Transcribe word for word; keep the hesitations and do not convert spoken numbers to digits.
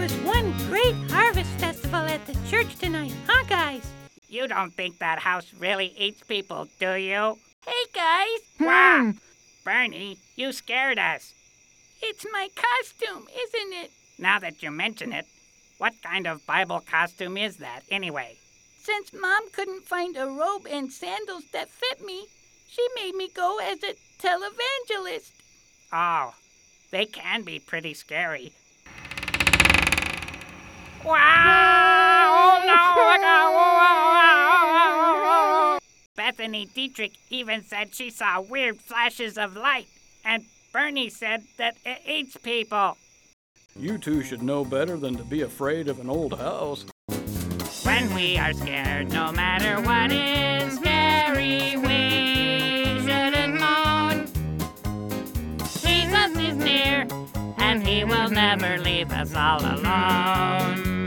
was one great harvest festival at the church tonight, huh, guys? You don't think that house really eats people, do you? Hey, guys. Wow! Bernie, you scared us. It's my costume, isn't it? Now that you mention it, what kind of Bible costume is that, anyway? Since Mom couldn't find a robe and sandals that fit me, she made me go as a televangelist. Oh, they can be pretty scary. Wow! Oh, no! Bethany Dietrich even said she saw weird flashes of light, and Bernie said that it eats people. You two should know better than to be afraid of an old house. When we are scared, no matter what is scary, we shouldn't moan. Jesus is near, and he will never leave us all alone.